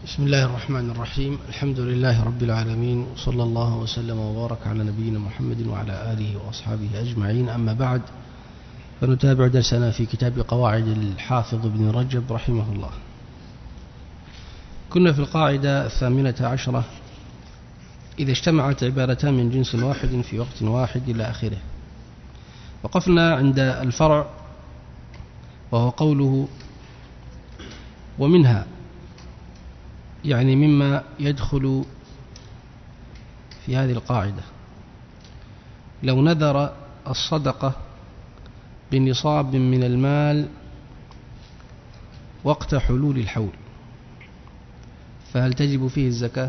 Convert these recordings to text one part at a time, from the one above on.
بسم الله الرحمن الرحيم. الحمد لله رب العالمين، وصلى الله وسلم وبارك على نبينا محمد وعلى آله وأصحابه أجمعين. أما بعد، فنتابع درسنا في كتاب قواعد الحافظ ابن رجب رحمه الله. كنا في القاعدة 18: إذا اجتمعت عبارتان من جنس واحد في وقت واحد إلى آخره. وقفنا عند الفرع وهو قوله: ومنها، يعني مما يدخل في هذه القاعدة، لو نذر الصدقة بنصاب من المال وقت حلول الحول، فهل تجب فيه الزكاة؟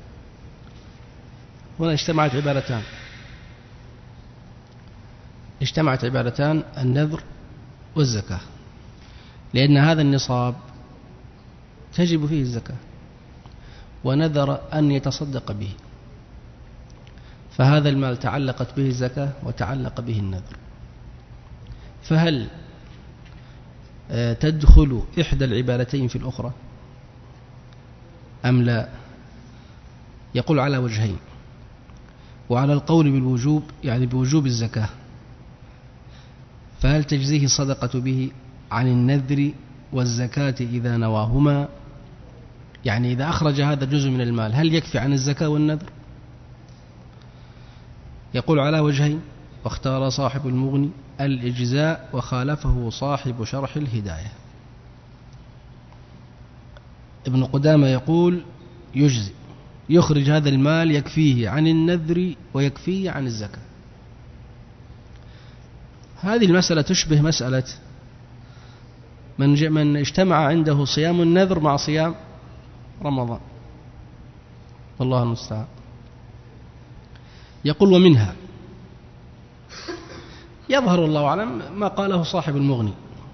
هنا اجتمعت عبارتان النذر والزكاة، لأن هذا النصاب تجب فيه الزكاة، ونذر أن يتصدق به، فهذا المال تعلقت به الزكاة وتعلق به النذر، فهل تدخل إحدى العبارتين في الأخرى أم لا؟ يقول على وجهين: وعلى القول بالوجوب، يعني بوجوب الزكاة، فهل تجزيه الصدقة به عن النذر والزكاة إذا نواهما؟ يعني إذا أخرج هذا جزء من المال هل يكفي عن الزكاة والنذر؟ يقول على وجهين، واختار صاحب المغني الإجزاء وخالفه صاحب شرح الهداية. ابن قدامة يقول يجزي، يخرج هذا المال يكفيه عن النذر ويكفيه عن الزكاة. هذه المسألة تشبه مسألة من اجتمع عنده صيام النذر مع صيام رمضان، والله المستعان. يقول: ومنها، يظهر الله أعلم ما قاله صاحب المغني،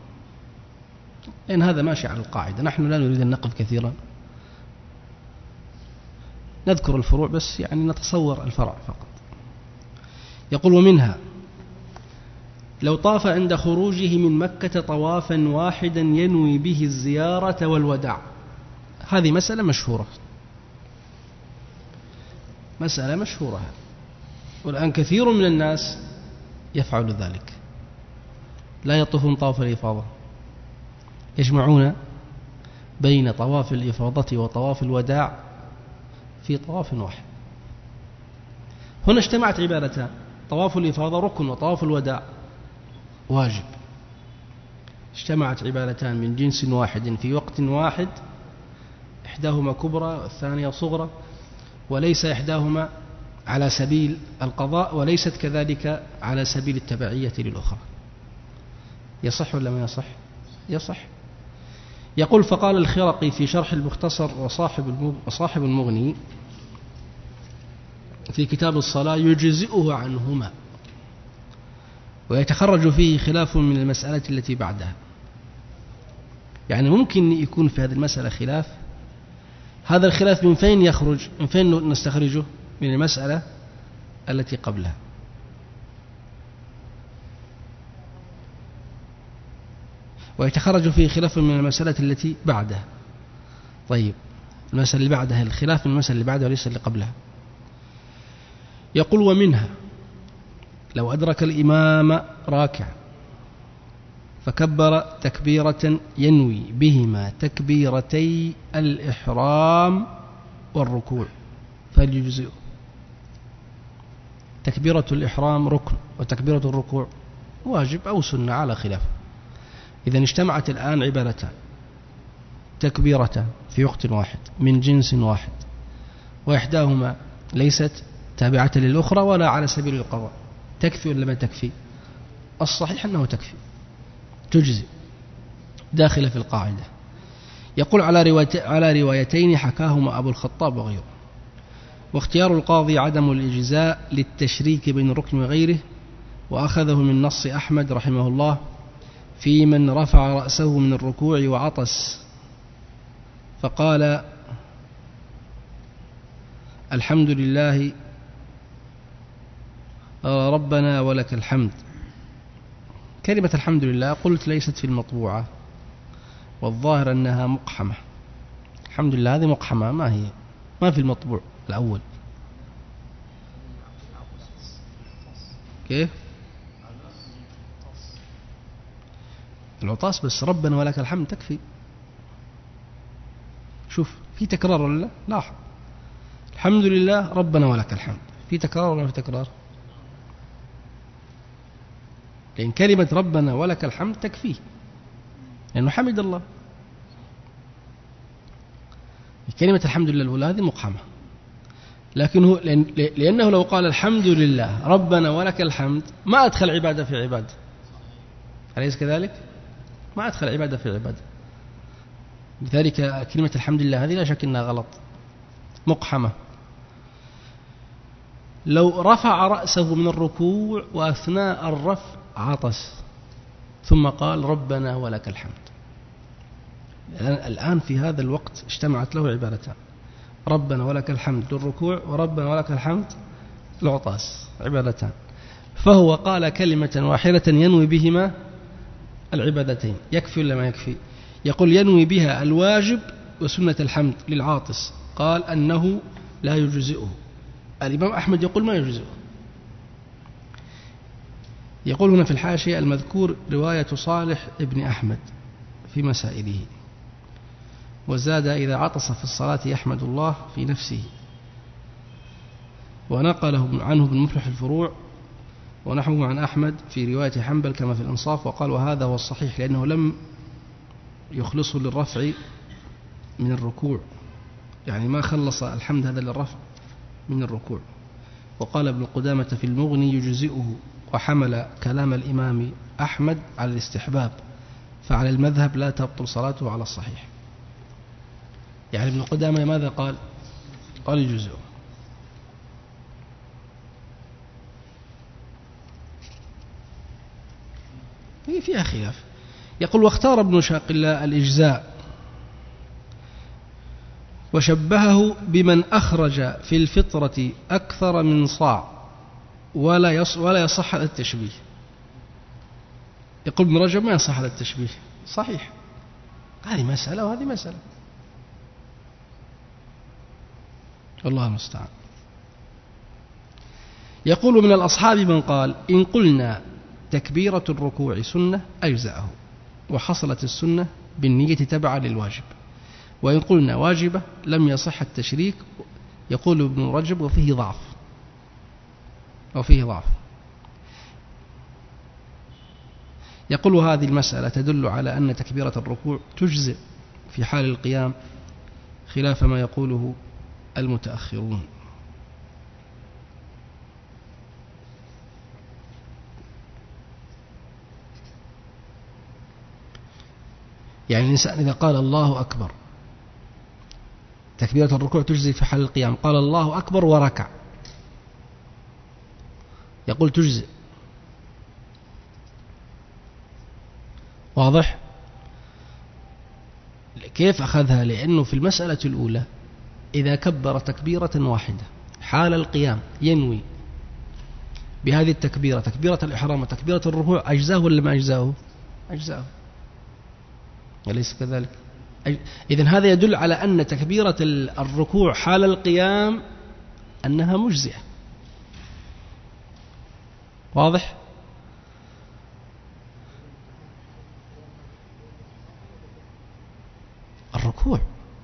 لأن هذا ماشي على القاعدة. نحن لا نريد أن نقف كثيرا، نذكر الفروع بس، يعني نتصور الفرع فقط. يقول: ومنها، لو طاف عند خروجه من مكة طوافا واحدا ينوي به الزيارة والوداع. هذه مسألة مشهورة، والآن كثير من الناس يفعل ذلك، لا يطوفون طواف الإفاضة، يجمعون بين طواف الإفاضة وطواف الوداع في طواف واحد. هنا اجتمعت عبارتان: طواف الإفاضة ركن وطواف الوداع واجب. اجتمعت عبارتان من جنس واحد في وقت واحد، إحداهما كبرى والثانية صغرى، وليس إحداهما على سبيل القضاء وليست كذلك على سبيل التبعية للأخرى. يصح ولا ما يصح؟ يصح. يقول: فقال الخرقي في شرح المختصر وصاحب المغني في كتاب الصلاة: يجزئه عنهما، ويتخرج فيه خلاف من المسألة التي بعدها. يعني ممكن يكون في هذه المسألة خلاف. هذا الخلاف من فين يخرج؟ من فين نستخرجه؟ من المسألة التي قبلها. ويتخرج فيه خلاف من المسألة التي بعدها. طيب، المسألة اللي بعدها الخلاف من المسألة اللي بعدها وليس اللي قبلها. يقول: ومنها، لو أدرك الإمام راكعا فكبر تكبيرة ينوي بهما تكبيرتي الإحرام والركوع فليجزئه. تكبيرة الإحرام ركن، وتكبيرة الركوع واجب أو سنة على خلاف. إذا اجتمعت الآن عبارتان: تكبيرتان في وقت واحد من جنس واحد، وإحداهما ليست تابعة للأخرى ولا على سبيل القضاء، تكفي ولا ما تكفي؟ الصحيح أنه تكفي، تجزي، داخلة في القاعدة. يقول: على روايتين حكاهما أبو الخطاب وغيره. واختيار القاضي عدم الإجزاء للتشريك بين الركن وغيره، وأخذه من نص أحمد رحمه الله في من رفع رأسه من الركوع وعطس فقال: الحمد لله ربنا ولك الحمد. كلمة الحمد لله قلت ليست في المطبوعة، والظاهر أنها مقحمة، الحمد لله هذه مقحمة، ما هي، ما في المطبوع الأول. كيف العطاس بس ربنا ولك الحمد تكفي. شوف في تكرار ولا لا؟ لاحظ الحمد لله ربنا ولك الحمد، في تكرار ولا في تكرار؟ لأن كلمة ربنا ولك الحمد تكفيه لأنه حمد الله. كلمة الحمد لله الأولى هذه مقحمة، لكن هو لأنه لو قال الحمد لله ربنا ولك الحمد ما أدخل عبادة في عبادة، أليس كذلك؟ ما أدخل عبادة في عبادة. لذلك كلمة الحمد لله هذه لا شك أنها غلط، مقحمة. لو رفع رأسه من الركوع وأثناء الرفع عطس ثم قال ربنا ولك الحمد، الآن في هذا الوقت اجتمعت له عبادتان، ربنا ولك الحمد للركوع وربنا ولك الحمد للعطاس، عبادتان. فهو قال كلمة واحدة ينوي بهما العبادتين، يكفي ولا ما يكفي؟ يقول ينوي بها الواجب وسنة الحمد للعاطس، قال أنه لا يجزئه. الإمام أحمد يقول ما يجزئه. يقول هنا في الحاشية المذكور رواية صالح ابن أحمد في مسائله، وزاد إذا عطس في الصلاة يحمد الله في نفسه، ونقله عنه ابن مفلح الفروع ونحوه عن أحمد في رواية حنبل كما في الإنصاف، وقال وهذا هو الصحيح لأنه لم يخلصه للرفع من الركوع، يعني ما خلص الحمد هذا للرفع من الركوع. وقال ابن قدامة في المغني يجزئه، وحمل كلام الإمام أحمد على الاستحباب، فعلى المذهب لا تبطل صلاته على الصحيح. يعني ابن قدامة ماذا قال؟ قال يجزئه. فيها خلاف. يقول واختار ابن شاق الله الإجزاء وشبهه بمن أخرج في الفطرة أكثر من صاع ولا يصح هذا التشبيه. يقول ابن رجب ما يصح هذا التشبيه، صحيح، هذه مسألة وهذه مسألة، الله المستعان. يقول من الأصحاب من قال إن قلنا تكبيرة الركوع سنة أجزأه، وحصلت السنة بالنية تبعا للواجب، وإن قلنا واجبة لم يصح التشريك. يقول ابن رجب وفيه ضعف. يقول هذه المسألة تدل على أن تكبيرة الركوع تجزئ في حال القيام، خلاف ما يقوله المتأخرون. يعني الإنسان إذا قال الله أكبر، تكبيرة الركوع تجزي في حال القيام، قال الله أكبر وركع، يقول تجزي. واضح؟ كيف أخذها؟ لأنه في المسألة الأولى إذا كبر تكبيرة واحدة حال القيام ينوي بهذه التكبيرة تكبيرة الإحرام وتكبيرة الركوع، أجزاه ولا ما أجزاه؟ أجزاه، أليس كذلك؟ إذن هذا يدل على أن تكبيرة الركوع حال القيام أنها مجزئة. واضح؟ الركوع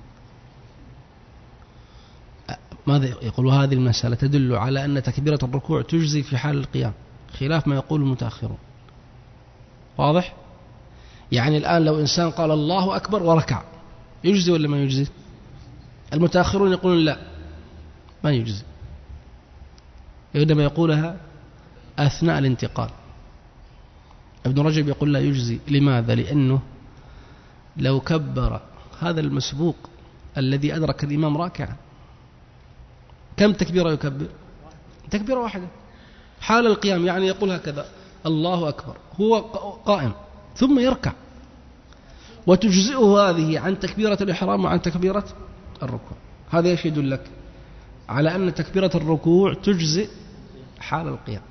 ماذا يقول؟ هذه المسألة تدل على أن تكبيرة الركوع تجزي في حال القيام، خلاف ما يقول المتأخرون. واضح؟ يعني الآن لو إنسان قال الله أكبر وركع يجزي ولا ما يجزي؟ المتأخرون يقولون لا، ما يجزي، إنما يقولها أثناء الانتقال. ابن رجب يقول لا يجزي. لماذا؟ لأنه لو كبر هذا المسبوق الذي أدرك الإمام راكعا كم تكبيرة يكبر؟ تكبيرة واحدة حال القيام، يعني يقول هكذا الله أكبر هو قائم ثم يركع، وتجزئه هذه عن تكبيرة الإحرام وعن تكبيرة الركوع. هذا ايش يدل لك؟ على أن تكبيرة الركوع تجزئ حال القيام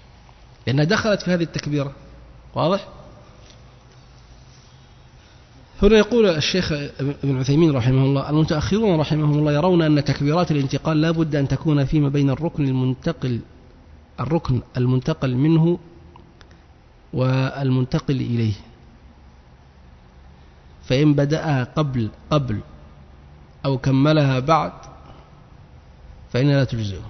لأنها دخلت في هذه التكبيرة. واضح؟ هنا يقول الشيخ ابن عثيمين رحمه الله: المتأخرون رحمهم الله يرون أن تكبيرات الانتقال لا بد أن تكون فيما بين الركن المنتقل منه والمنتقل إليه، فإن بدأها قبل أو كملها بعد فإنها لا تجزئه.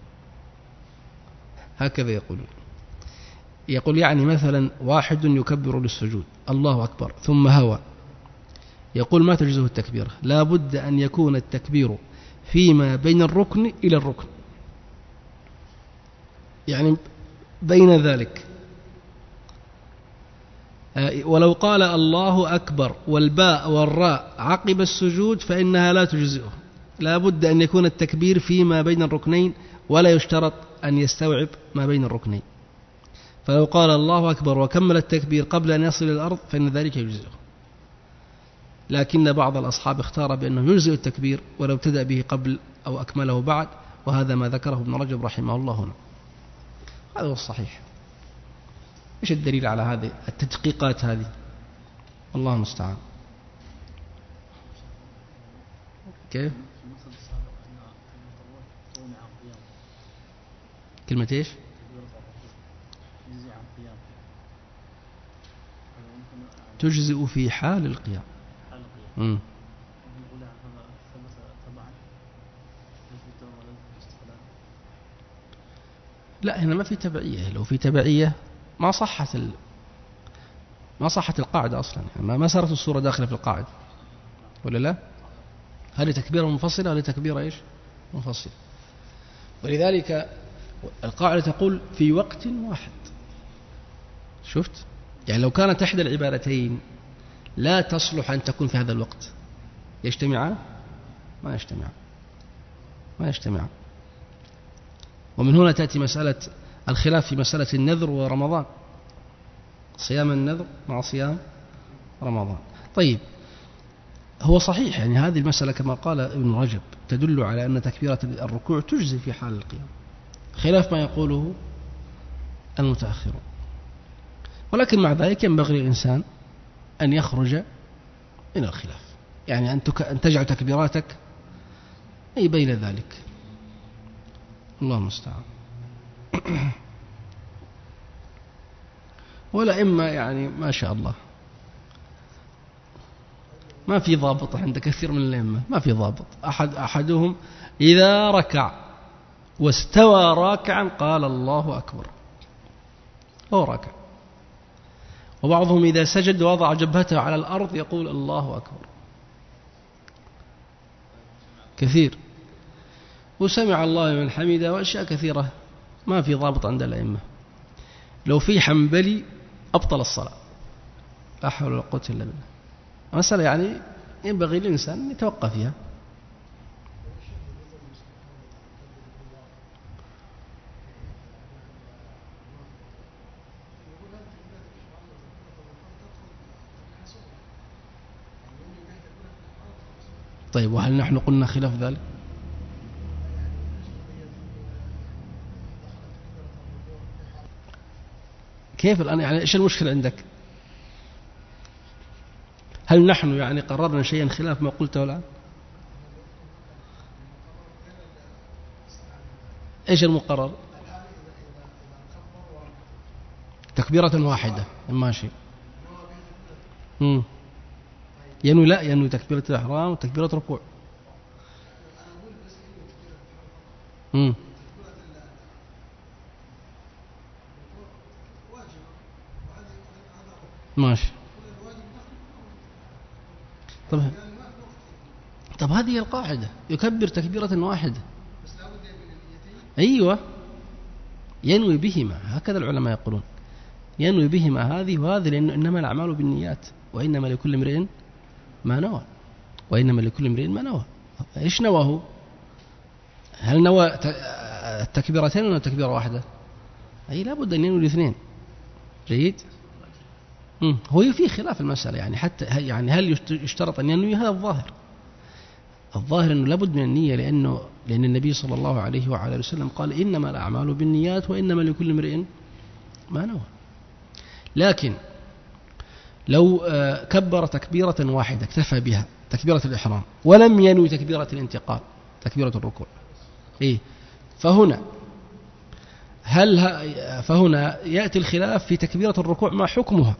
هكذا يقول يعني مثلا واحد يكبر للسجود الله أكبر ثم هوى، يقول ما تجزئه التكبيرة، لا بد أن يكون التكبير فيما بين الركن إلى الركن، يعني بين ذلك. ولو قال الله أكبر والباء والراء عقب السجود فإنها لا تجزئه، لا بد أن يكون التكبير فيما بين الركنين، ولا يشترط أن يستوعب ما بين الركنين. فلو قال الله أكبر وكمل التكبير قبل أن يصل إلى الأرض فإن ذلك يجزئه، لكن بعض الأصحاب اختار بأنه يجزئ التكبير ولو ابتدأ به قبل أو أكمله بعد، وهذا ما ذكره ابن رجب رحمه الله هنا. هذا هو الصحيح. إيش الدليل على هذه التدقيقات هذه؟ الله المستعان. كيف؟ كلمة إيش؟ تجزئ في حال القيام. لا، هنا ما في تبعية. لو في تبعية ما صحت القاعدة أصلا، يعني ما صارت الصورة داخلة في القاعدة، ولا لا؟ هذه تكبيرة منفصلة، هذه تكبيرة إيش؟ منفصلة. ولذلك القاعدة تقول في وقت واحد. شفت؟ يعني لو كانت إحدى العبارتين لا تصلح أن تكون في هذا الوقت، يجتمعان؟ ما يجتمعان. ومن هنا تأتي مسألة الخلاف في مسألة النذر ورمضان، صيام النذر مع صيام رمضان. طيب، هو صحيح يعني هذه المسألة كما قال ابن رجب تدل على أن تكبيرة الركوع تجزي في حال القيام، خلاف ما يقوله المتأخرون. ولكن مع ذلك ينبغي للإنسان أن يخرج من الخلاف، يعني أن تجعل تكبيراتك أي بين ذلك. الله المستعان. ولا إما يعني ما شاء الله ما في ضابط عند كثير من الأئمة، ما في ضابط. أحدهم إذا ركع واستوى راكعا قال الله أكبر، هو راكع. وبعضهم إذا سجد ووضع جبهته على الأرض يقول الله أكبر، كثير. وسمع الله لمن حمده، وأشياء كثيرة ما في ضابط عند الأئمة. لو في حنبلي أبطل الصلاة، لا حول ولا قوة إلا بالله. مسألة يعني ينبغي للإنسان أن يتوقف فيها. طيب، وهل نحن قلنا خلاف ذلك؟ كيف الآن يعني إيش المشكلة عندك؟ هل نحن يعني قررنا شيئا خلاف ما قلته الآن؟ إيش المقرر؟ تكبيرة واحدة ماشي. ينوي تكبيرة الإحرام وتكبيرة ركوع. ماشي. طب هذه القاعدة، يكبر تكبيرة واحدة. أيوة، ينوي بهما، هكذا العلماء يقولون، ينوي بهما هذه وهذه، لأنه إنما الأعمال بالنيات وإنما لكل امرئ ما نوى، ما نوى. إيش نواه؟ هل نوى التكبيرتين ولا تكبيرة واحدة؟ أي لابد أن ينوي الاثنين. جيد. هو في خلاف المسألة، يعني حتى يعني هل يشترط أن ينوي؟ هذا الظاهر أنه لابد من النية، لأن النبي صلى الله عليه وعلى وسلم قال إنما الأعمال بالنيات وإنما لكل امرئ ما نوى. لكن لو كبر تكبيرة واحدة اكتفى بها تكبيرة الإحرام ولم ينوي تكبيرة الانتقال تكبيرة الركوع إيه فهنا يأتي الخلاف في تكبيرة الركوع ما حكمها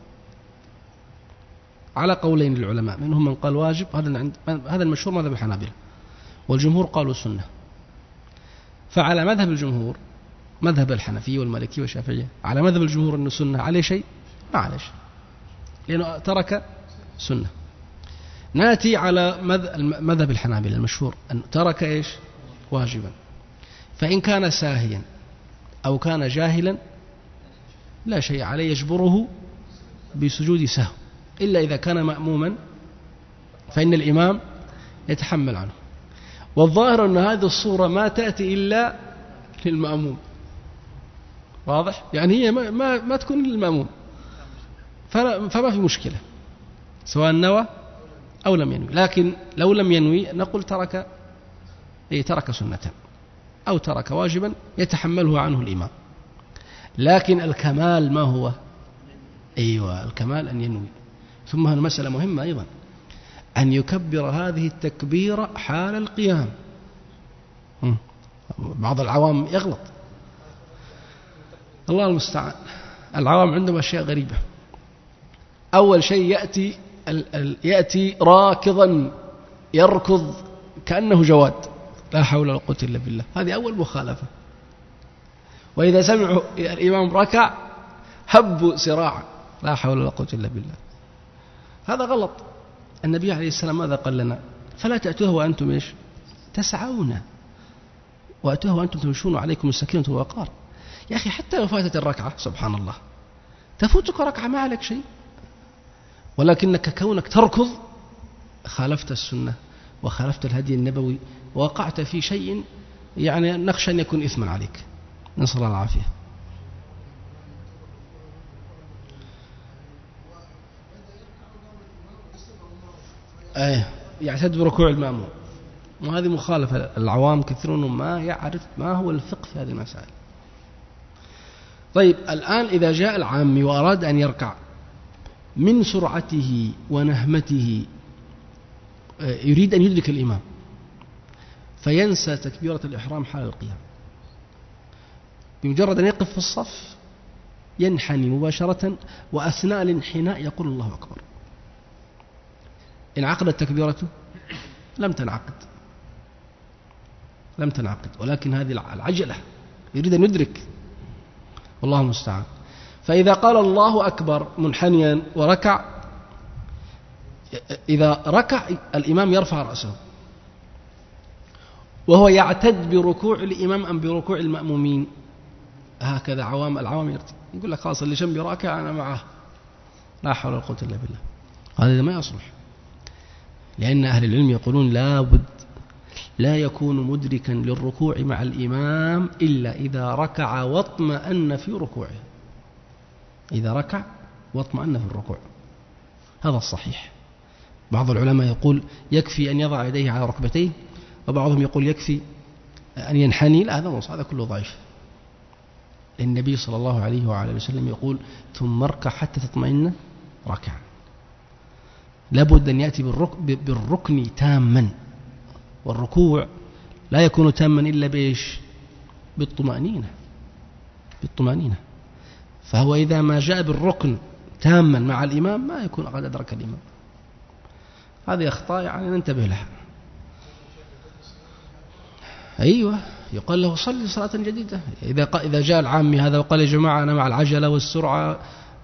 على قولين للعلماء، منهم من قال واجب، هذا المشهور مذهب الحنابلة، والجمهور قالوا سنة. فعلى مذهب الجمهور، مذهب الحنفي والمالكي والشافعية، على مذهب الجمهور أنه سنة، عليه شيء؟ ما عليه شيء، لأنه ترك سنة. نأتي على مذهب الحنابلة المشهور أن ترك إيش؟ واجبا. فإن كان ساهيا أو كان جاهلا لا شيء عليه، يجبره بسجود سهو، إلا إذا كان مأموما فإن الإمام يتحمل عنه. والظاهر أن هذه الصورة ما تأتي إلا للمأموم، واضح؟ يعني هي ما تكون للمأموم، فما في مشكلة سواء نوى أو لم ينوي. لكن لو لم ينوي نقول ترك سنة أو ترك واجبا يتحمله عنه الإمام. لكن الكمال ما هو؟ أيوة، الكمال أن ينوي. ثم المسألة مهمة أيضا، أن يكبر هذه التكبيرة حال القيام. بعض العوام يغلط، الله المستعان، العوام عندهم أشياء غريبة. أول شيء يأتي راكضا يركض كأنه جواد، لا حول ولا قوة إلا بالله، هذه أول مخالفة. وإذا سمعوا الإمام ركع هبوا سراعا، لا حول ولا قوة إلا بالله، هذا غلط. النبي عليه السلام ماذا قال لنا؟ فلا تأتوه وأنتم إيش؟ تسعون، وأتوه وأنتم تمشون عليكم السكينة والوقار. يا أخي حتى لو فاتت الركعة سبحان الله، تفوتك ركعة ما عليك شيء، ولكنك كونك تركض خالفت السنة وخالفت الهدي النبوي، ووقعت في شيء يعني نخشى أن يكون إثما عليك، نسأل الله العافية. يعتد بركوع المأموم، وهذه مخالفة. العوام كثيرون ما يعرف ما هو الفقه في هذه المسائل. طيب الآن إذا جاء العامي وأراد أن يركع، من سرعته ونهمته يريد أن يدرك الإمام، فينسى تكبيرة الإحرام حال القيام، بمجرد أن يقف في الصف ينحني مباشرة، وأثناء الانحناء يقول الله أكبر. انعقدت تكبيرته؟ لم تنعقد، ولكن هذه العجلة يريد أن يدرك، والله المستعان. فإذا قال الله أكبر منحنيا وركع، إذا ركع الإمام يرفع رأسه وهو يعتد بركوع الإمام أم بركوع المأمومين. هكذا العوام يقول لك خلاص اللي جنبي راكع أنا معه، لا حول ولا قوة إلا بالله. هذا ما يصلح، لأن أهل العلم يقولون لا يكون مدركا للركوع مع الإمام إلا إذا ركع واطمأن في ركوعه، إذا ركع واطمأن في الركوع، هذا الصحيح. بعض العلماء يقول يكفي أن يضع يديه على ركبتيه، وبعضهم يقول يكفي أن ينحني. لا، هذا كله ضعيف. النبي صلى الله عليه وعلى وسلم يقول ثم اركع حتى تطمئن ركعا. لابد أن يأتي بالركن تاما، والركوع لا يكون تاما إلا بإيش؟ بالطمأنينة. فهو إذا ما جاء بالركن تاما مع الإمام ما يكون قد أدرك الإمام. هذه أخطاء يعني ننتبه لها. أيوة، يقال له صلي صلاة جديدة. إذا جاء العامي هذا وقال يا جماعة أنا مع العجلة والسرعة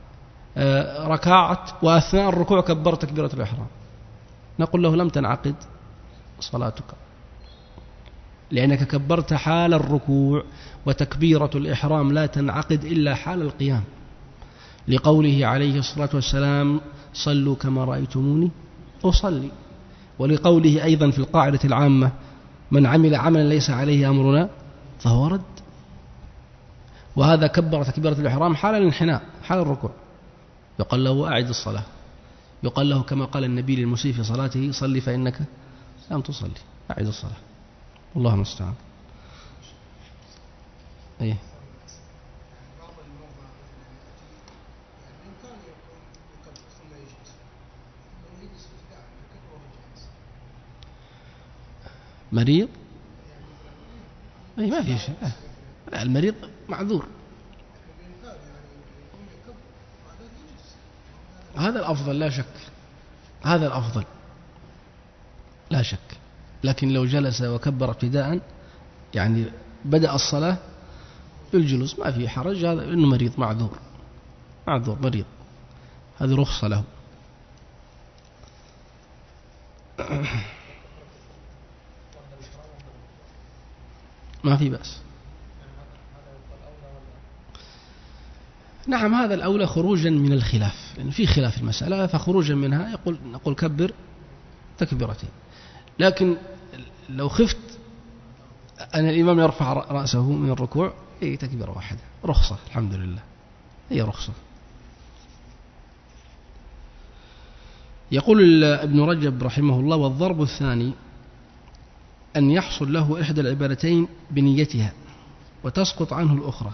ركعت وأثناء الركوع كبرت تكبيرة الإحرام، نقول له لم تنعقد صلاتك، لأنك كبرت حال الركوع، وتكبيرة الإحرام لا تنعقد إلا حال القيام، لقوله عليه الصلاة والسلام صلوا كما رأيتموني أصلي، ولقوله أيضا في القاعدة العامة من عمل عملا ليس عليه أمرنا فهو رد. وهذا كبر تكبيرة الإحرام حال الانحناء حال الركوع، يقال له أعد الصلاة، يقال له كما قال النبي للمسيء في صلاته صلي فإنك لم تصلي، أعد الصلاة. والله المستعان. إيه؟ مريض ما في شيء. لا المريض معذور. هذا الأفضل لا شك، هذا الأفضل لا شك. لكن لو جلس وكبر ابتداء يعني بدأ الصلاة بالجلوس ما في حرج، هذا إنه مريض معذور مريض، هذه رخصة له. ما في بأس. نعم هذا الأولى خروجا من الخلاف، لأن في خلاف المسألة، فخروجا منها نقول كبر تكبيرتين. لكن لو خفت أن الإمام يرفع رأسه من الركوع تكبيرة واحدة، رخصة الحمد لله، هي رخصة. يقول ابن رجب رحمه الله: والضرب الثاني أن يحصل له إحدى العبادتين بنيتها وتسقط عنه الأخرى.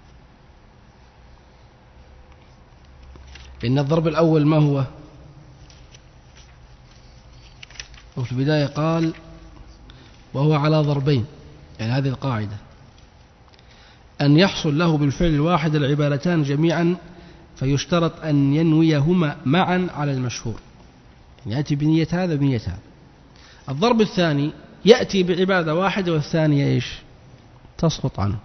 لأن الضرب الأول ما هو؟ وفي البداية قال وهو على ضربين، يعني هذه القاعدة، أن يحصل له بالفعل الواحد العبادتان جميعا، فيشترط أن ينويهما معا على المشهور، يعني يأتي بنية هذا بنية هذا. الضرب الثاني يأتي بعبادة واحدة والثانية إيش؟ تسقط عنه.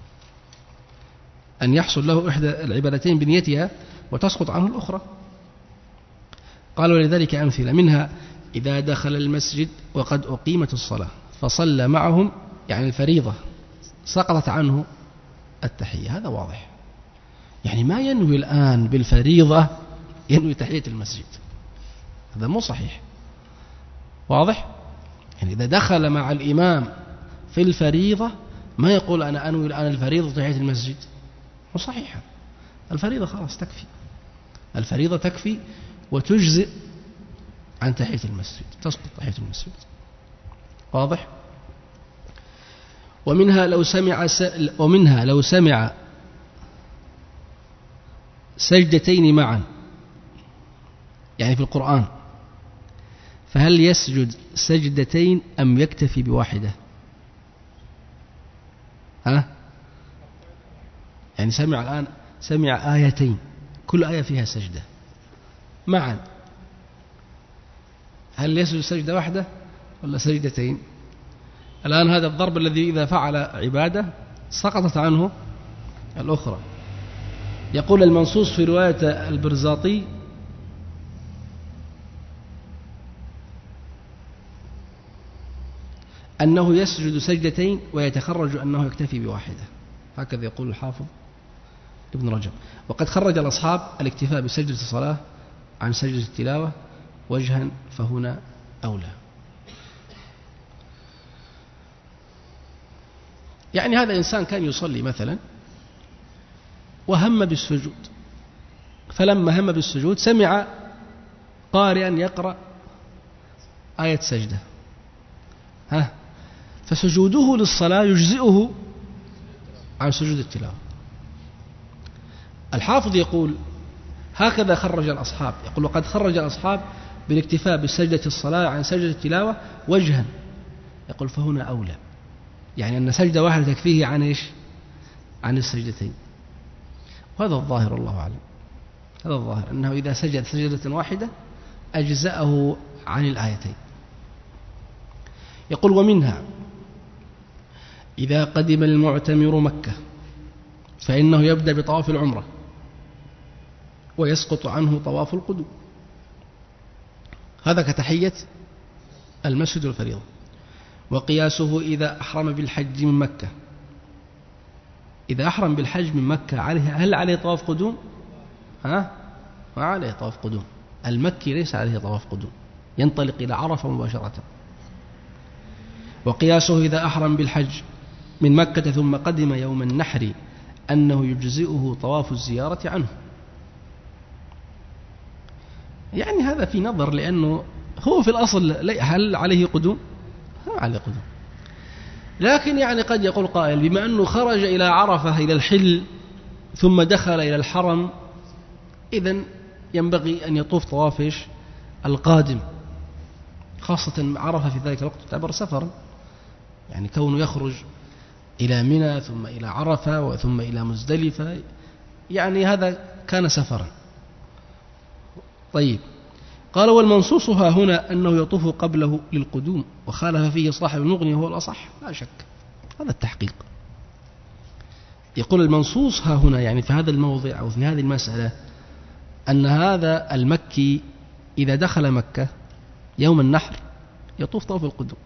أن يحصل له إحدى العبادتين بنيتها وتسقط عنه الأخرى. قالوا لذلك أمثلة، منها إذا دخل المسجد وقد أقيمت الصلاة فصلى معهم، يعني الفريضة سقطت عنه التحية، هذا واضح. يعني ما ينوي الآن بالفريضة ينوي تحية المسجد، هذا مو صحيح. واضح؟ يعني إذا دخل مع الإمام في الفريضة ما يقول أنا أنوي الآن الفريضة تحية المسجد، مو صحيح. الفريضة خلاص تكفي، الفريضة تكفي وتجزئ عن تحية المسجد، تسقط تحية المسجد. واضح؟ ومنها لو سمع سجدتين معا، يعني في القرآن، فهل يسجد سجدتين أم يكتفي بواحدة؟ يعني سمع آيتين، كل آية فيها سجدة معا، هل يسجد سجدة واحدة ولا سجدتين؟ الآن هذا الضرب الذي إذا فعل عبادة سقطت عنه الأخرى. يقول المنصوص في رواية البرزاطي: أنه يسجد سجدتين ويتخرج أنه يكتفي بواحدة، هكذا يقول الحافظ ابن رجب. وقد خرج الأصحاب الاكتفاء بسجدة الصلاة عن سجدة التلاوة وجها، فهنا أولى. يعني هذا إنسان كان يصلي مثلا وهم بالسجود، فلما هم بالسجود سمع قارئا يقرأ آية سجدة، فسجوده للصلاة يجزئه عن سجود التلاوة. الحافظ يقول هكذا خرج الأصحاب، يقول وقد خرج الأصحاب بالاكتفاء بسجدة الصلاة عن سجدة التلاوة وجها، يقول فهنا أولى، يعني أن سجدة واحدة تكفيه عن إيش؟ عن السجدتين. وهذا الظاهر، الله أعلم، هذا الظاهر أنه إذا سجد سجدة واحدة أجزأه عن الآيتين. يقول ومنها إذا قدم المعتمر مكة فإنه يبدأ بطواف العمرة ويسقط عنه طواف القدوم، هذا كتحية المسجد الفريضة. وقياسه إذا أحرم بالحج من مكة، إذا أحرم بالحج من مكة هل عليه طواف قدوم؟ ما عليه طواف قدوم، المكي ليس عليه طواف قدوم، ينطلق إلى عرفة مباشرة. وقياسه إذا أحرم بالحج من مكة ثم قدم يوم النحر أنه يجزئه طواف الزيارة عنه. يعني هذا في نظر، لأنه هو في الأصل هل عليه قدوم؟ ما عليه قدوم، لكن يعني قد يقول قائل بما أنه خرج إلى عرفة إلى الحل ثم دخل إلى الحرم، إذن ينبغي أن يطوف طواف القادم، خاصة عرفة في ذلك الوقت تعتبر سفرا، يعني كونه يخرج إلى منى ثم إلى عرفة وثم إلى مزدلفة، يعني هذا كان سفرا. طيب، قال والمنصوص ها هنا أنه يطوف قبله للقدوم، وخالف فيه صاحب المغني وهو الأصح لا شك، هذا التحقيق. يقول المنصوص ها هنا يعني في هذا الموضع أو في هذه المسألة أن هذا المكي إذا دخل مكة يوم النحر يطوف طواف القدوم.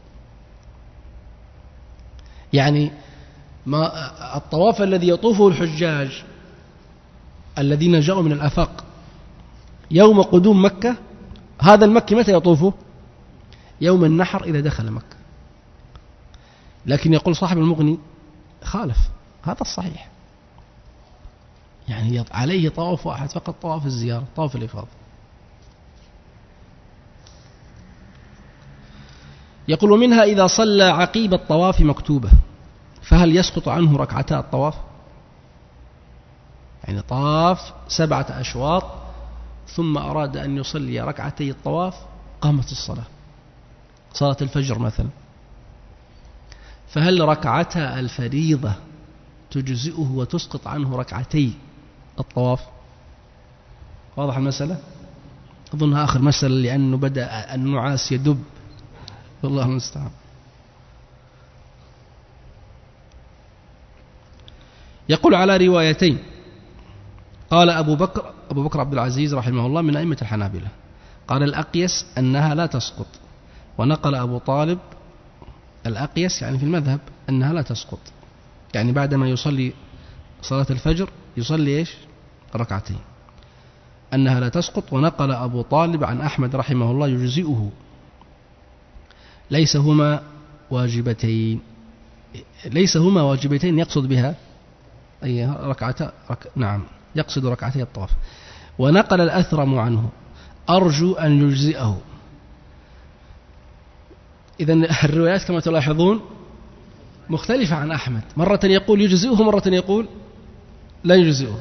يعني ما الطواف الذي يطوفه الحجاج الذين جاءوا من الآفاق يوم قدوم مكة، هذا المكي متى يطوفه؟ يوم النحر إذا دخل مكة. لكن يقول صاحب المغني خالف، هذا الصحيح، يعني عليه طواف واحد فقط، طواف الزيارة، طواف الإفاضة. يقول ومنها إذا صلى عقيب الطواف مكتوبة فهل يسقط عنه ركعتا الطواف؟ يعني طاف 7 أشواط ثم أراد أن يصلي ركعتي الطواف، قامت الصلاة، صلاة الفجر مثلا، فهل ركعتا الفريضة تجزئه وتسقط عنه ركعتي الطواف؟ واضح المسألة؟ أظنها آخر مسألة لأنه بدأ النعاس يدب، والله المستعان. يقول على روايتين، قال أبو بكر عبد العزيز رحمه الله من أئمة الحنابلة، قال الأقيس أنها لا تسقط، ونقل أبو طالب الأقيس يعني في المذهب أنها لا تسقط، يعني بعدما يصلي صلاة الفجر يصلي إيش؟ ركعتين، أنها لا تسقط. ونقل أبو طالب عن أحمد رحمه الله يجزئه، ليس هما واجبتين، ليس هما واجبتين يقصد بها أي نعم يقصد ركعتي الطواف. ونقل الأثرم عنه أرجو أن يجزئه. إذن الروايات كما تلاحظون مختلفة عن أحمد، مرة يقول يجزئه، مرة يقول لا يجزئه.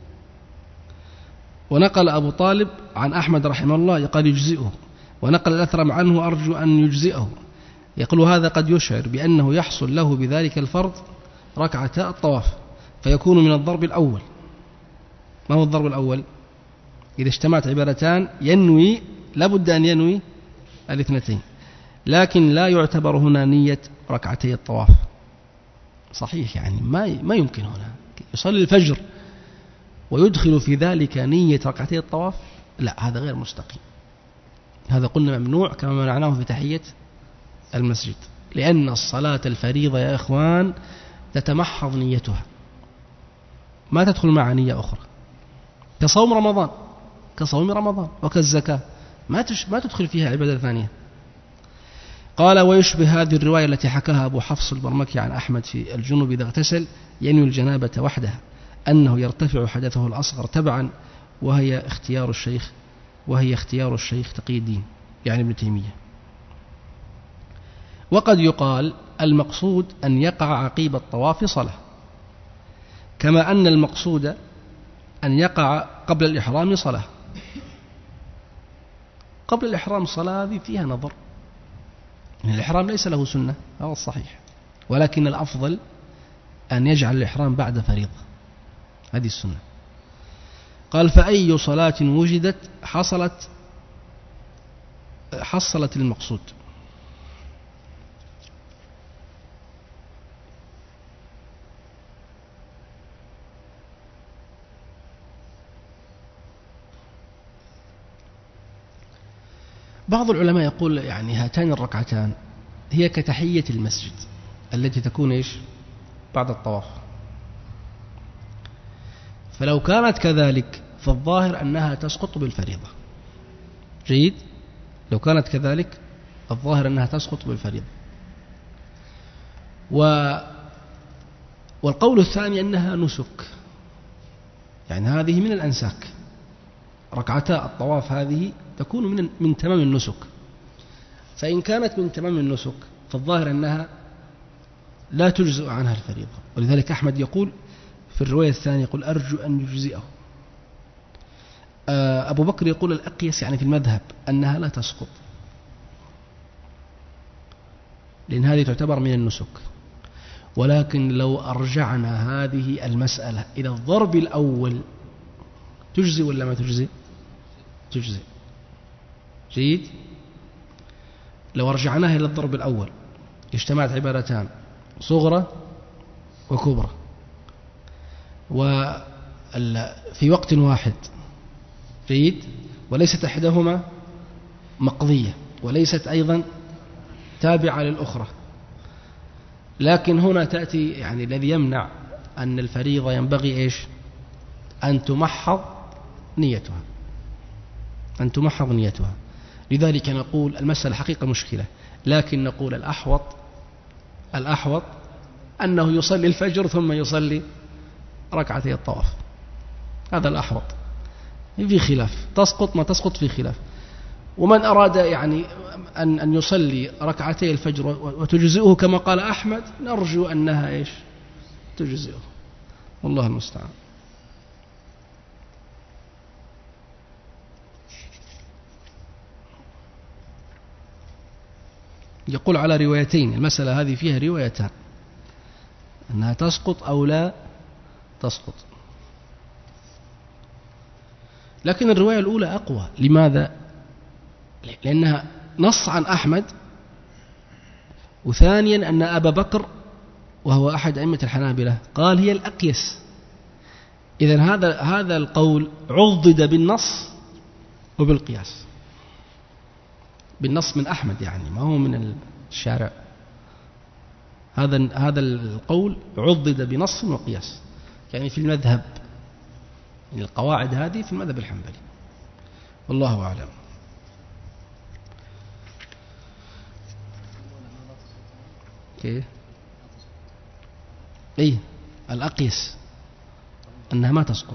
ونقل أبو طالب عن أحمد رحمه الله قال يجزئه، ونقل الأثرم عنه أرجو أن يجزئه. يقول هذا قد يشعر بأنه يحصل له بذلك الفرض ركعتا الطواف، فيكون من الضرب الأول. ما هو الضرب الأول؟ إذا اجتمعت عبارتان ينوي، لابد أن ينوي الاثنتين، لكن لا يعتبر هنا نية ركعتي الطواف. صحيح، يعني ما يمكن هنا يصلي الفجر ويدخل في ذلك نية ركعتي الطواف، لا، هذا غير مستقيم، هذا قلنا ممنوع كما منعناه في تحية المسجد، لأن الصلاة الفريضة يا إخوان تتمحض نيتها، ما تدخل مع نية أخرى، كصوم رمضان وكالزكاة، ما تدخل فيها عبادة ثانية. قال ويشبه هذه الرواية التي حكاها أبو حفص البرمكي عن أحمد في الجنوب إذا اغتسل ينوي الجنابة وحدها أنه يرتفع حدثه الأصغر تبعا، وهي اختيار الشيخ تقي الدين يعني ابن تيمية. وقد يقال المقصود أن يقع عقيب الطواف صلاة، كما أن المقصود أن يقع قبل الإحرام صلاة. قبل الإحرام صلاة هذه فيها نظر، الإحرام ليس له سنة، هذا الصحيح، ولكن الأفضل أن يجعل الإحرام بعد فريضة، هذه السنة. قال فأي صلاة وجدت حصلت المقصود. بعض العلماء يقول يعني هاتان الركعتان هي كتحية المسجد التي تكون إيش؟ بعد الطواف، فلو كانت كذلك فالظاهر أنها تسقط بالفريضة. جيد، لو كانت كذلك الظاهر أنها تسقط بالفريضة. والقول الثاني أنها نسك، يعني هذه من الأنساك، ركعتا الطواف هذه تكون من تمام النسك، فإن كانت من تمام النسك فالظاهر أنها لا تجزئ عنها الفريضة. ولذلك أحمد يقول في الرواية الثانية يقول أرجو أن يجزئه. أبو بكر يقول الأقيس يعني في المذهب أنها لا تسقط. لأن هذه تعتبر من النسك. ولكن لو أرجعنا هذه المسألة إلى الضرب الأول تجزي ولا ما تجزي؟ تجزي. جيد. لو رجعناها إلى الضرب الأول اجتمعت عبارتان صغرى وكبرى وفي وقت واحد، جيد، وليست إحداهما مقضية وليست أيضا تابعة للأخرى، لكن هنا تأتي يعني الذي يمنع أن الفريضة ينبغي إيش؟ أن تمحض نيتها، أن تمحض نيتها. لذلك نقول المسألة حقيقة مشكلة، لكن نقول الأحوط أنه يصلي الفجر ثم يصلي ركعتي الطواف، هذا الأحوط. في خلاف، تسقط ما تسقط في خلاف. ومن أراد يعني أن يصلي ركعتي الفجر وتجزئه كما قال أحمد، نرجو أنها إيش؟ تجزئه، والله المستعان. يقول على روايتين، المسألة هذه فيها روايتان، أنها تسقط أو لا تسقط، لكن الرواية الأولى أقوى. لماذا؟ لأنها نص عن أحمد، وثانيا أن أبا بكر وهو أحد أئمة الحنابلة قال هي الأقيس. إذن هذا القول عضد بالنص وبالقياس، بالنص من أحمد يعني ما هو من الشارع. هذا القول عضد بنص وقياس، يعني في المذهب، يعني القواعد هذه في المذهب الحنبلي، والله أعلم. كيف؟ إيه الأقيس أنها ما تسقط.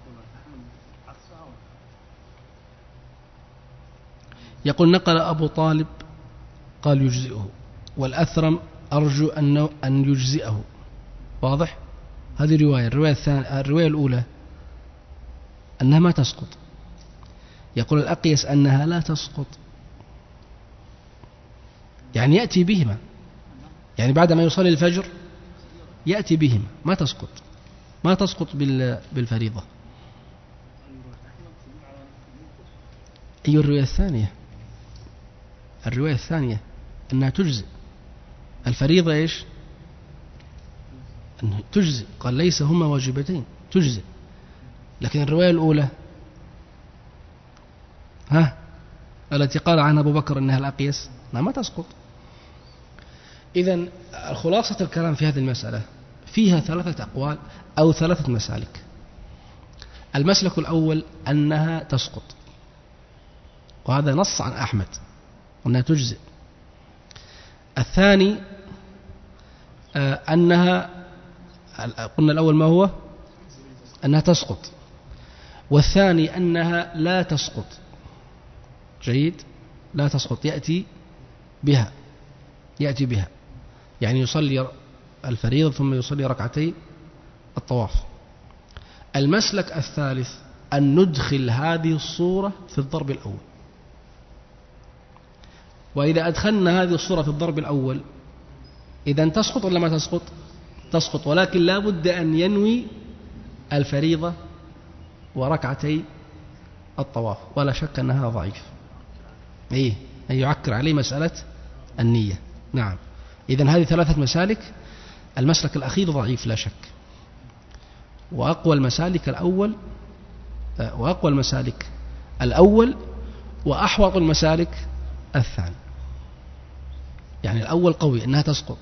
يقول نقل أبو طالب قال يجزئه، والأثرم أرجو أن يجزئه. واضح؟ هذه رواية. الرواية الأولى أنها ما تسقط. يقول الأقيس أنها لا تسقط، يعني يأتي بهما، يعني بعد ما يصلي الفجر يأتي بهما، ما تسقط بالفريضة. أي الرواية الثانية أنها تجزئ الفريضة. إيش؟ أنها تجزئ، قال ليس هما واجبتين، تجزئ. لكن الرواية الأولى التي قال عنها أبو بكر أنها الأقيس ما تسقط. إذن خلاصة الكلام في هذه المسألة فيها 3 أقوال أو 3 مسالك. المسلك الأول أنها تسقط، وهذا نص عن أحمد أنها تجزئ. الثاني أنها، قلنا الأول ما هو؟ أنها تسقط، والثاني أنها لا تسقط. جيد، لا تسقط، يأتي بها، يعني يصلي الفريضة ثم يصلي ركعتي الطواف. المسلك الثالث أن ندخل هذه الصورة في الضرب الأول، وإذا أدخلنا هذه الصورة في الضرب الأول إذن تسقط ولا ما تسقط؟ تسقط، ولكن لا بد أن ينوي الفريضة وركعتي الطواف، ولا شك أنها ضعيف. أن يعكر عليه مسألة النية. نعم. إذن هذه 3 مسالك، المسلك الأخير ضعيف لا شك، وأقوى المسالك الأول وأحوط المسالك الثاني. يعني الأول قوي أنها تسقط.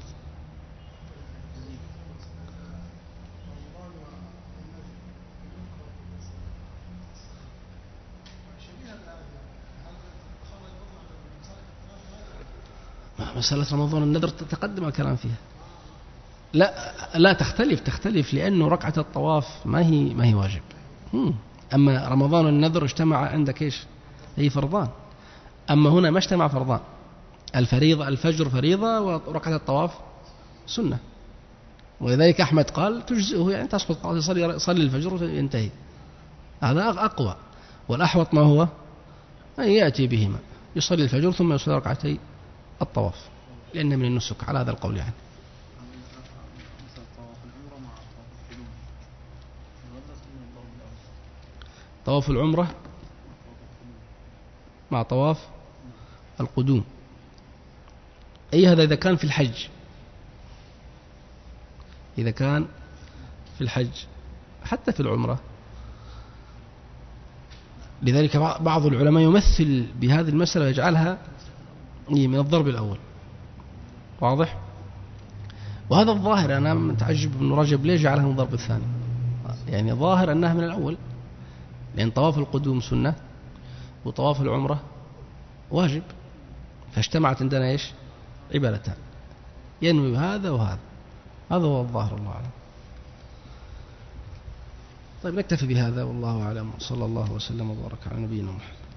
مسألة رمضان النذر تقدم الكلام فيها. لا تختلف، لأنه ركعة الطواف ما هي واجب. أما رمضان النذر اجتمع عندك إيش؟ هي فرضان. أما هنا ما اجتمع فرضان، الفجر فريضة وركعة الطواف سنة، ولذلك أحمد قال تجزئه، يعني تسقط، يصلي الفجر وينتهي. هذا أقوى. والأحوط ما هو؟ أن يأتي بهما، يصلي الفجر ثم يصلي ركعتي الطواف. لأنه من النسك على هذا القول يعني. طواف العمرة مع طواف القدوم، أي هذا إذا كان في الحج، إذا كان في الحج حتى في العمرة. لذلك بعض العلماء يمثل بهذه المسألة ويجعلها من الضرب الأول. واضح؟ وهذا الظاهر، أنا متعجب ابن رجب ليش جعلها من الضرب الثاني، يعني ظاهر أنها من الأول، لأن طواف القدوم سنة وطواف العمرة واجب، فاجتمعت عندنا إيش؟ عبادتان، ينوي هذا وهذا، هذا هو الظاهر، الله أعلم. طيب نكتفي بهذا والله أعلم، صلى الله وسلم وبارك على نبينا محمد.